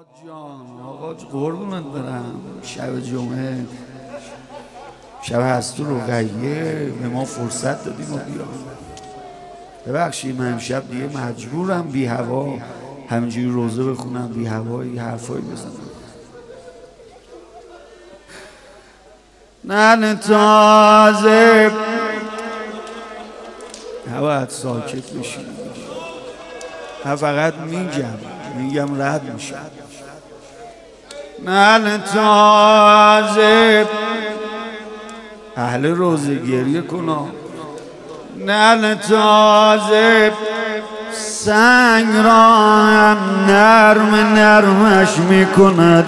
آقا جان، آقا قربونت برم. شب جمعه، شب هست تو رقیه، به ما فرصت دادیم و بیام. ببخشید من امشب دیگه مجبورم بی هوا همینجوری روزه بخونم، بی هوایی حرفایی بزنم. نن تازه نباید ساکت بشیم، من فقط میگم رد میشم. نن تازه اهل روزه گریه کنا، نن تازه سنگ را هم نرمش میکند.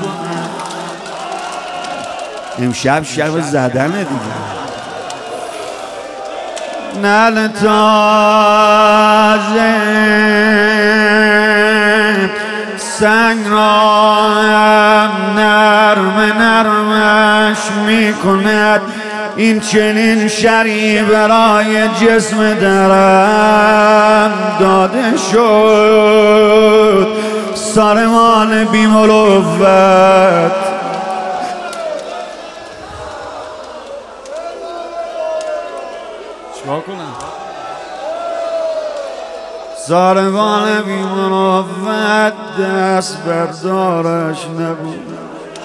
امشب شب زدنه دیگه. نل تازه سنگ را هم نرمش میکند. این چنین شری برای جسم درم داده شد، سارمان بی مروت. چیکار کنم؟ سارمان بی مروت دست بردارش نبود.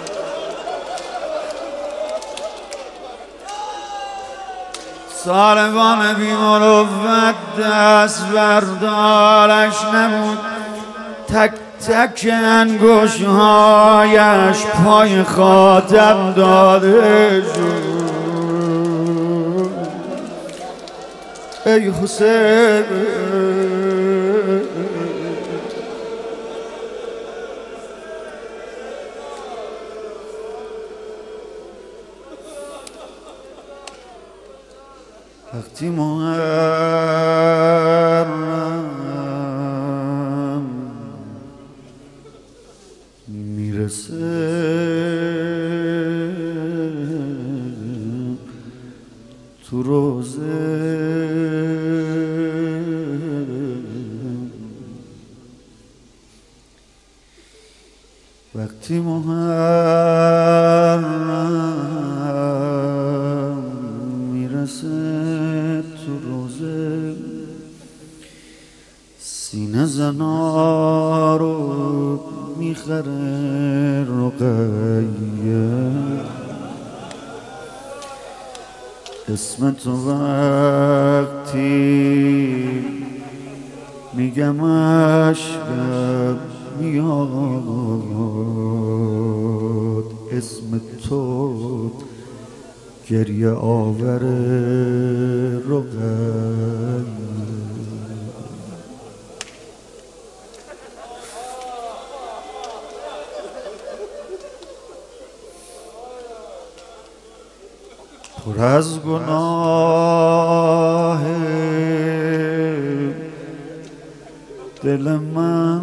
ساربان بی مروت دست بردارش نبود. تک تک انگشت‌هایش پای خاتم داده شد. ای حسین وقتی محرم میرسه تو روزه، وقتی محرم میرسه تو روزه، سینه زنا رو میخره رقیه. اسم تو وقتی میگم عشقم میاد، اسم تو گریه آور رقیه. پر از گناه دل من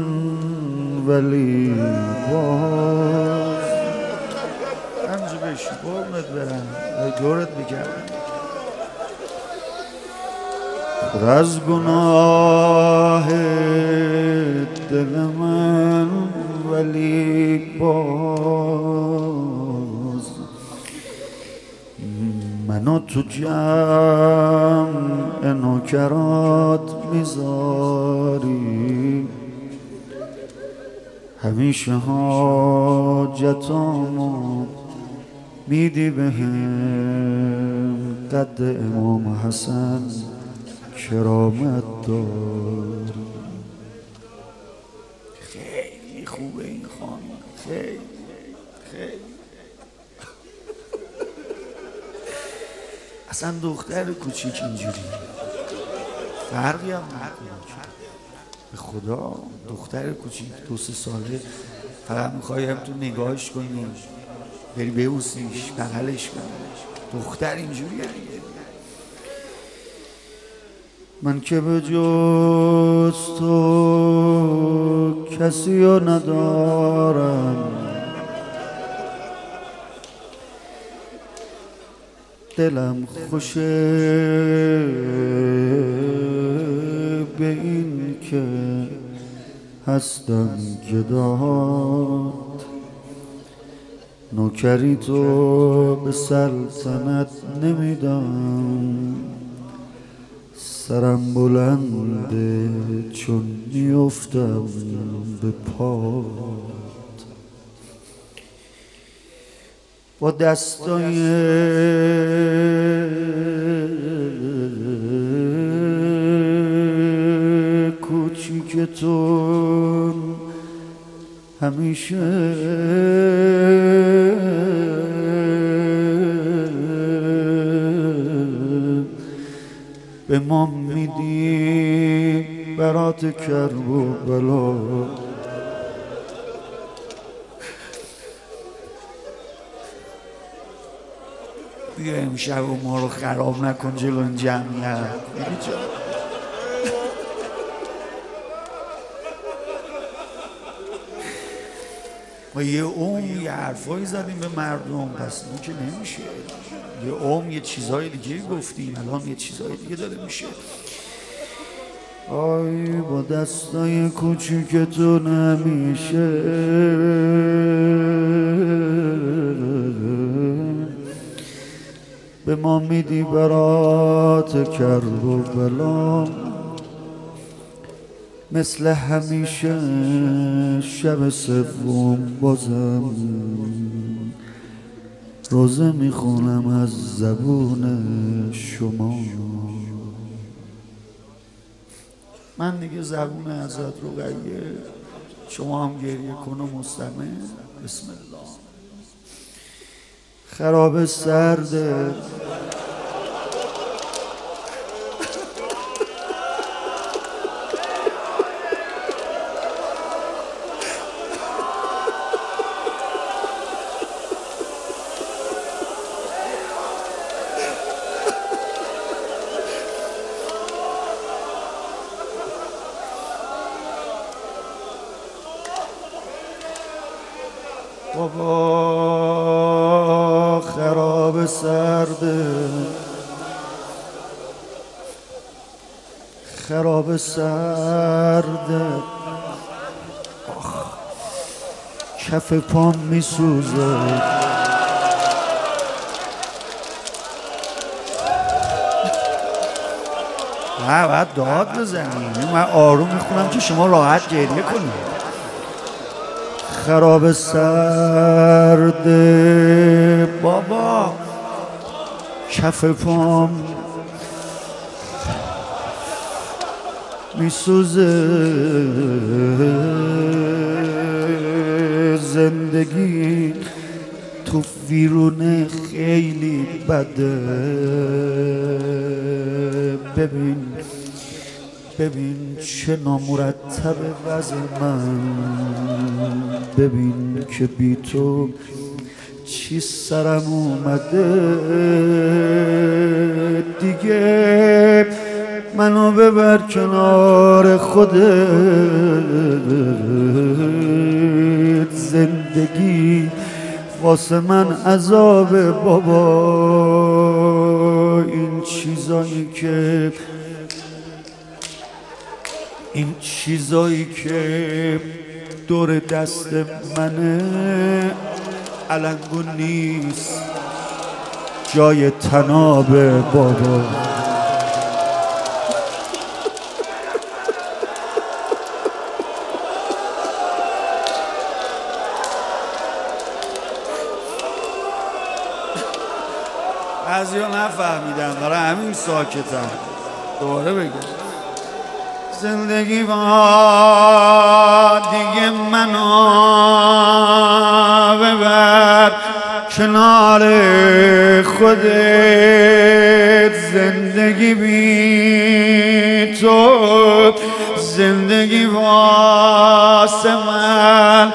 ولی باز همجا بشی قربونت برم، دورت بکردم. پر از گناه دل من ولی باز منو تو جمع نوکرات میذاری. همیشه حاجتامو میدی بهم، قد امام حسن کرامت داری. خیلی خوبه این خانم، خیلی اصلا دختر کوچیک اینجوری فرقی هم نکنه. به خدا دختر کوچیک 2-3 ساله فقط میخوای هم تو نگاهش کنی، بری ببوسیش، بغلش کنی. دختر اینجوریه دیگه. من که به جز تو کسی رو ندارم، دلم خوشه به این که هستم گدات، نوکری تو به سلطنت نمیدم، سرم بلنده چون میافتم به پات. با دستای کوچیکتون همیشه به ما میدی برات کرب و بلا. بیا امشب و ما رو خراب نکن جلو این جمعیت. ما یه یه حرفایی زدیم به مردم، پس این که نمیشه. یه یه چیزهای دیگه گفتیم، الان یه چیزهای دیگه داره میشه. آی با دستای کوچیکتون همیشه به ما میدی برات کرب و بلا. مثل همیشه شب سوم بازم روزه میخونم از زبون شما. من دیگه زبون ازت رقیه، شما هم گریه کن و مستمع. بسم الله. خراب سرده بابا، خراب سرده، خراب سرده، کف پام میسوزه. باید داد بزنیم، من آروم میخونم که شما راحت گریه کنید. خراب سرده بابا، کف پام میسوزه. زندگی تو ویرونه خیلی بده. ببین چه نامرتب وضع من، ببین که بی تو چی سرم اومده. دیگه منو ببر کنار خودت، زندگی واسه من عذاب بابا. این چیزایی که دور دست منه علنگو نیست جای تناب بابا. بعضیا نفهمیدن، برای همین ساکتم. دوباره بگم زندگی با دیگه منو ببر کنار خودت. زندگی بی تو، زندگی واسه من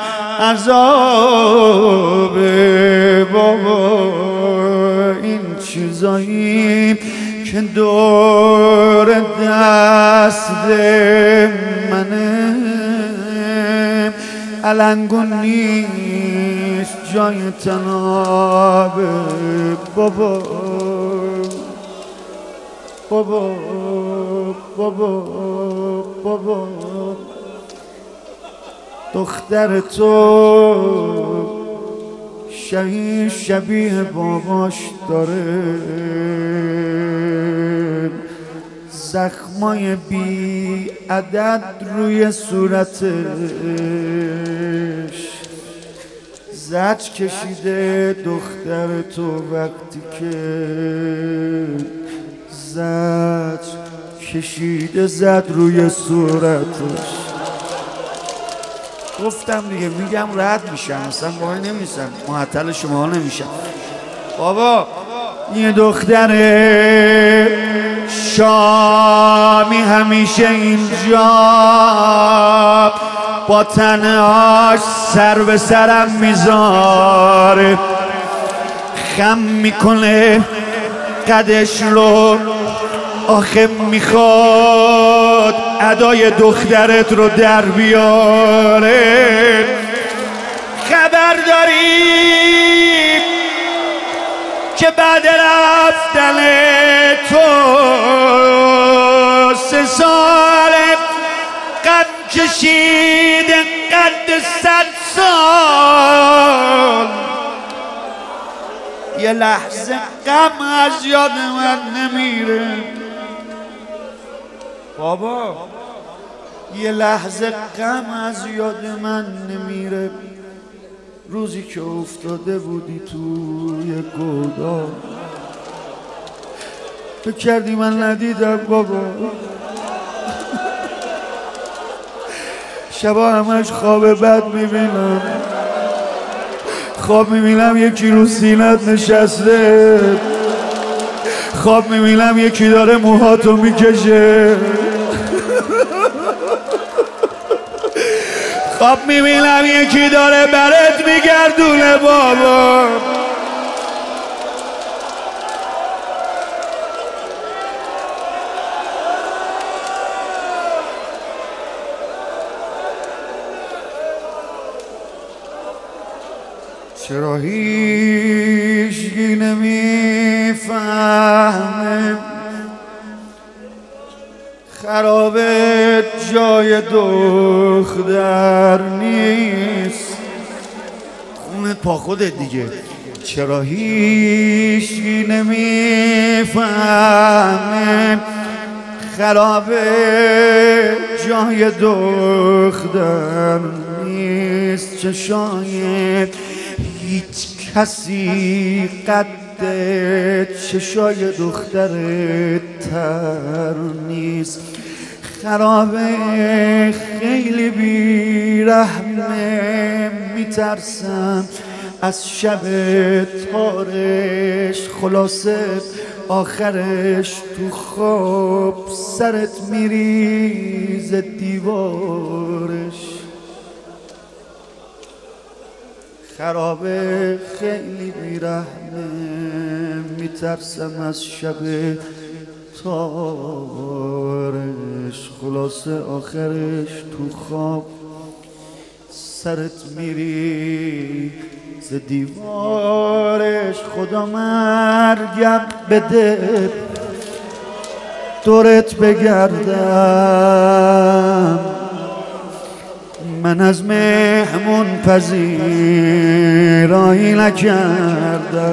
عذاب بابا. این چیزایی که دور دست منه علنگو نیست جای تناب بابا. بابا بابا بابا دختر تو شبیه باباش داره، زخمای بی عدد روی صورتش، زج کشیده دختر تو وقتی که زج کشیده زد روی صورتش. گفتم دیگه میگم رد میشم، اصلا وای نمیشم، معطل شما نمیشم. بابا یه دختر شامی همیشه اینجا با تنهاش سر به سرم میذاره، خم میکنه قدش رو، آخه میخواد ادای دخترت رو در بیاره. خبر داریم که بعد رفتن تو 3 سال غم کشید قد 100 سال. یه لحظه غم از یاد من نمیره بابا، یه لحظه غم از یاد من نمیره. روزی که افتاده بودی توی گودال، تو کردی من ندیدم بابا. شبا همش خواب بد میبینم، خواب میبینم یکی رو سینت نشسته، خواب میبینم یکی داره موهاتو میکشه، خواب میبینم یکی داره برات میگردونه بابا. چرا هیچکی نمیفهمه خرابه جای دختر نیست، خونت پا خودت دیگه. چرا هیچکی نمیفهمه خرابه جای دختر نیست، چشای هیچ کسی قد چشای دختر تر نیست. خرابه خیلی بیرحمه، میترسم از شب تارش، خلاصه آخرش تو خواب سرت میریز دیوارش. خرابه خیلی بیرحمه، میترسم از شب تارش، خلاصه آخرش تو خواب سرت میریز دیوارش. خدا مرگم بده دورت بگردم، من از مهمون پذیرایی نکردم.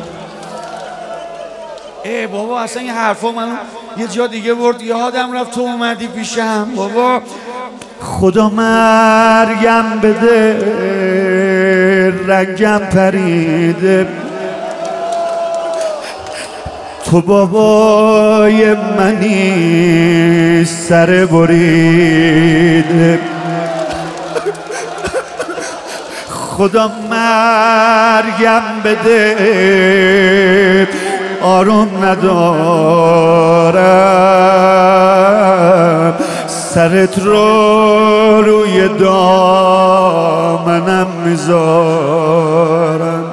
ای بابا اصلا این حرفا منو یه جا دیگه برد، یادم رفت تو اومدی پیشم بابا. خدا مرگم بده رنگم پریده، تو بابای منی سر بریده. خدا مرگم بده آروم ندارم، سرت رو روی دامنم میذارم.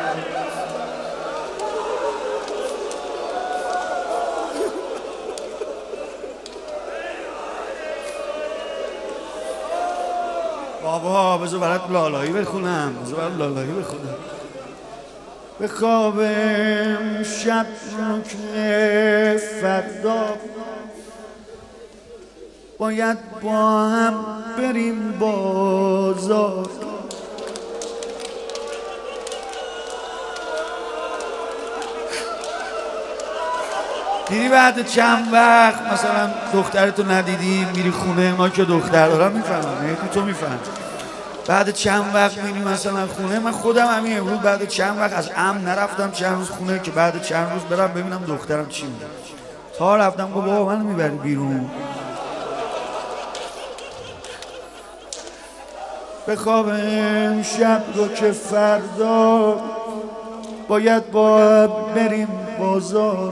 بابا بذار برات لالایی بخونم، بذار برات لالایی بخونم. به خواب امشب رو که فردا باید با هم بریم بازار. دیدی بعد چند وقت مثلا دخترتو ندیدی میری خونه، ما که دختر دارم میفهمم، مهدی تو میفهم، بعد چند وقت میری مثلا خونه، من خودم همین امروز بعد چند وقت از امن نرفتم چند روز خونه که بعد چند روز برم ببینم دخترم چی میگه. تا رفتم گفت بابا منو میبری بیرون. بخوابم شب رو که فردا باید با بریم بازار،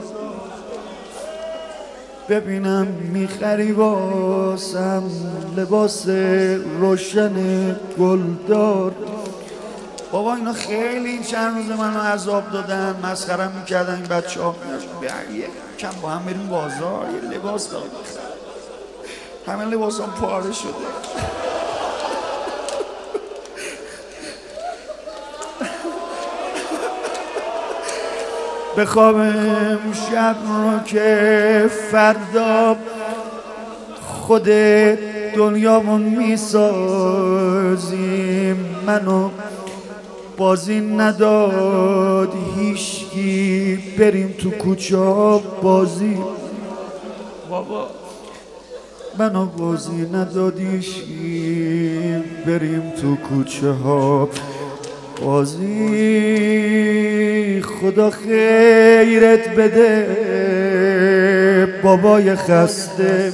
ببینم میخری واسم لباس روشن گلدار. بابا اینا خیلی این چند روز منو عذاب دادن، مسخرم میکردن این بچه ها. یه کم با هم بریم بازار، یه لباس دارم، همه لباس هم پاره شده. بخوابم شب رو که فردا خود دنیامون میسازیم. منو بازی نداد هیچکی، بریم تو کوچه ها بازی. بابا منو بازی نداد هیچکی، بریم تو کوچه ها بازی. خدا خیرت بده بابای خسته،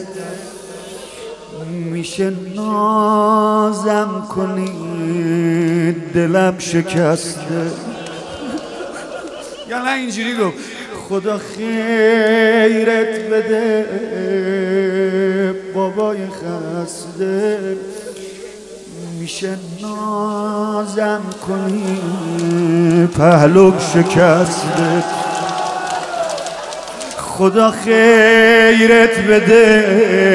میشه نازم کنی دلم شکسته. یا نه اینجوری گفت خدا خیرت بده بابای خسته، میشه نازم کنی پهلوم شکسته. خدا خیرت بده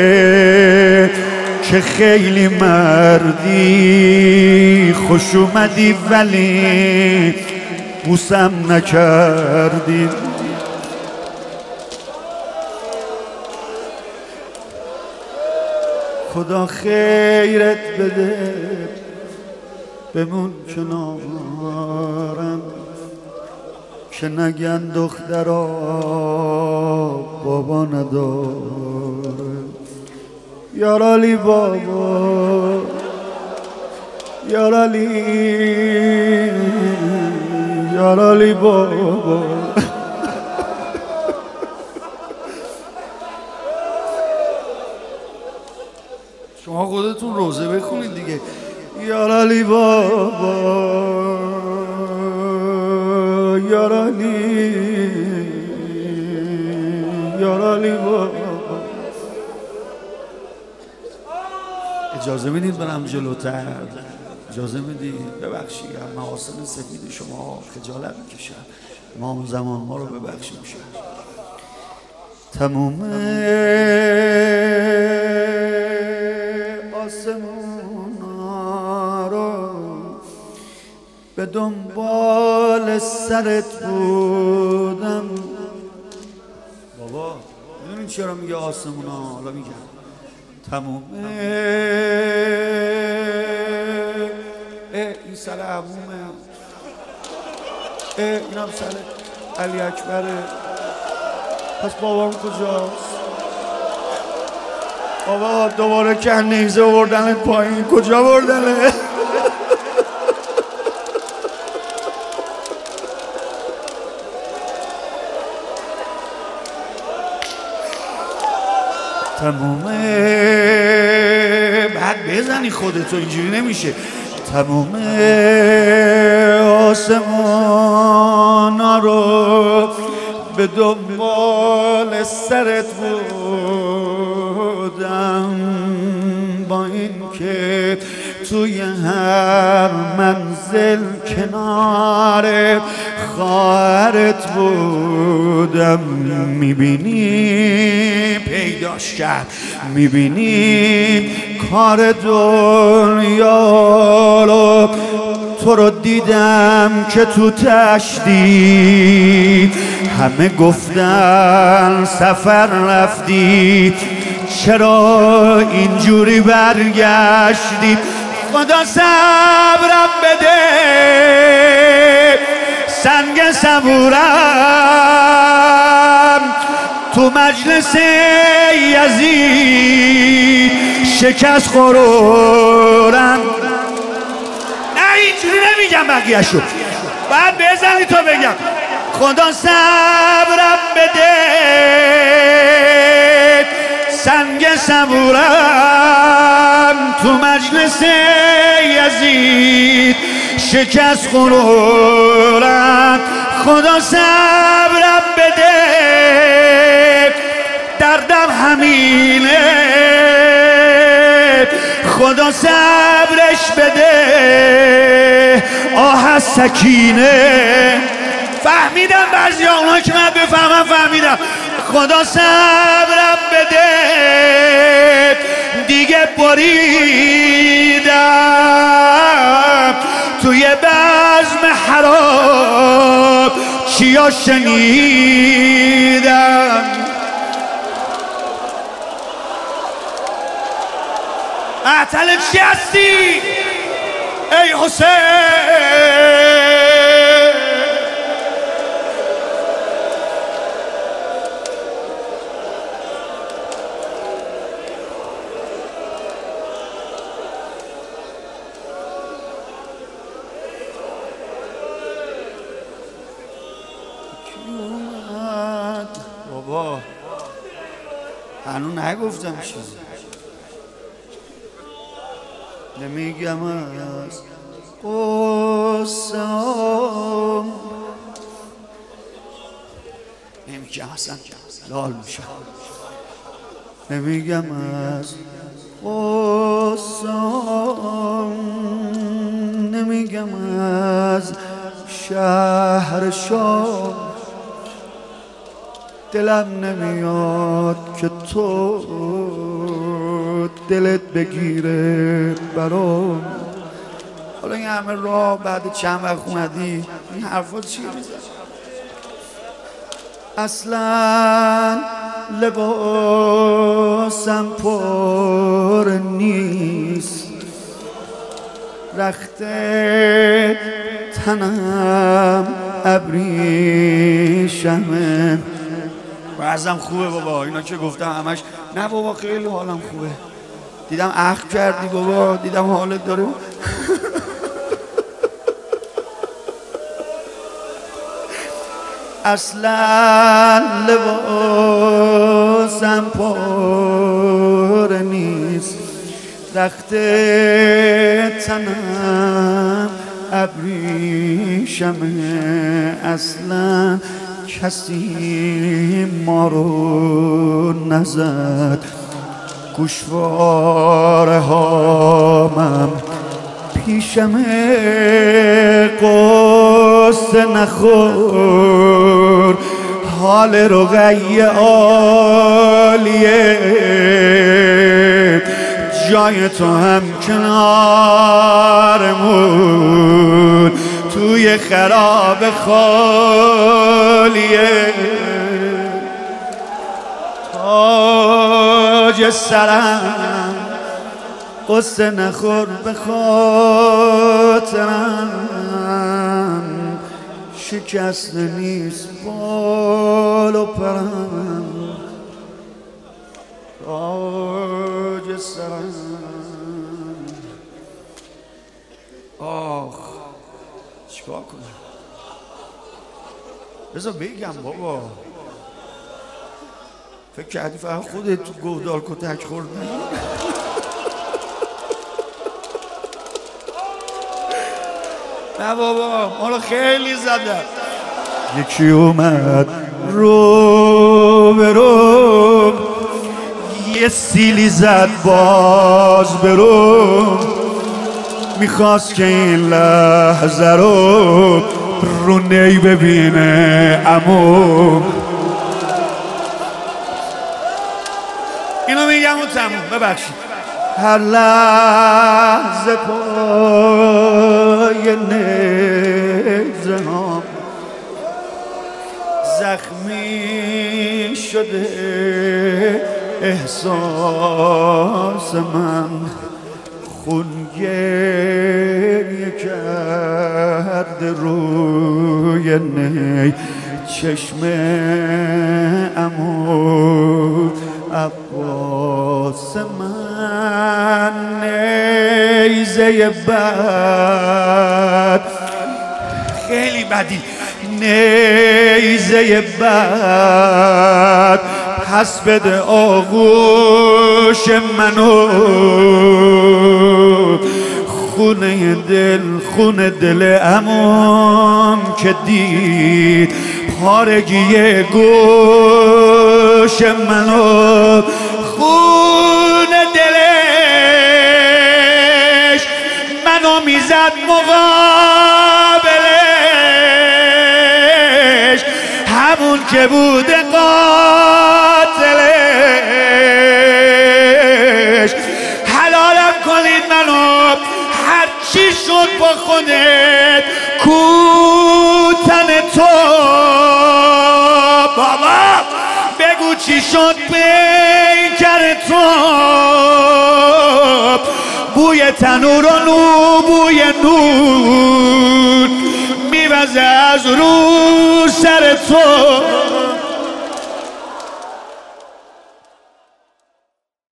که خیلی مردی، خوش اومدی ولی بوسم نکردی. خدا خیرت بده بمون کنارم که نگن دخترا بابا نداره. یارالی بابا، یارالی، یارالی بابا. شما خودتون روزه بخونید دیگه. یارالی بابا، یارالی، یارالی بابا. اجازه میدید برم جلوتر؟ اجازه میدید؟ ببخشید محاسن سفید شما خجالت میکشم، ما اون زمان ما رو ببخشید میشه. تموم آسمونا رو به دنبال سرت بودم. بابا میدونین چرا میگه آسمونا؟ حالا میگم تموم این سر عمومه، اینم سر علی اکبره. پس بابام کجاست؟ بابا دوباره که نیزه بردن پایین، کجا بردنه؟ تمومه بعد بزنی خودتو، اینجوری نمیشه. تمومه آسمانا رو به دنبال سرت بودم، با این که توی هر منزل کنار خواهرت بودم. میبینی پیداش کرد، میبینی کار دنیا رو، تو رو دیدم که تو تشتی همه گفتن سفر رفتی، چرا اینجوری برگشتی؟ خدا صبرم بده، سنگ صبورم تو مجلس یزید شکست خورورم. نه اینجوری نمیگم بقیه‌شو، باید بزنی تو بگم. خدا صبرم بده، سنگ صبورم تو مجلس یزید شکست خورورم. خدا صبرم بده، دردم همینه، خدا صبرش بده، آه سکینه. فهمیدم بعضی اونها که من بفهمم فهمیدم. خدا صبرم بده، دیگه بریدم توی بزم حرام چیا شنیدم. احتل چی هستی ای حسین؟ بابا هنوز نگفتم چیزی، نمیگم از قصه، نمیگم اصلا لال میشم، نمیگم از قصه، نمیگم از شهر شام، دلم نمیاد که تو دلت بگیره برام. حالا این همه راه بعد چند وقت اومدی این حرفا چی میزنی؟ اصلا لباسم پر نیست، رخت تنم ابریشمه. وضعم خوبه بابا، اینا که گفتم همش نه بابا خیلی حالم خوبه. دیدم اخم کردی بابا، دیدم حالت داره. اصلا لباسم پر نیست، رخت تنم ابریشمه. اصلا کسی ما رو نزد، گوشواره هامم پیشمه. قصه نخور، حال رقیه عالیه، جای تو هم کنارمون توی خراب خالیه. تاج سرم قصه نخور به خاطرم، شکسته نیست بال و پرم. تاج سرم آخ چیکار کنم؟ بذار بگم بابا. فکر کردی فقط خودت تو گودال کتک خوردی؟ نه بابا ما خیلی زدن. یکی اومد رو به رو، یه سیلی زد باز برو، میخواست که این لحظه رو نی ببینه عمو. اینو میگم و تموم، ببخشید. هر لحظه پای نیزه هم زخمی شده، احساس من خون گریه کرده روی نی چشم عمو عباس من نیزه بد خیلی بدی نیزه بد پس بده آغوش منو خونه دل عموم که دید پارگی گوش منو خونه دلش منو میزد مقابلش همون که بوده قاتلش حلالم کنید منو هر چی شد با خودت کوتن تو بابا بگو چی شد پیکر تو بوی تنور و بوی نون میوزه از رو سر تو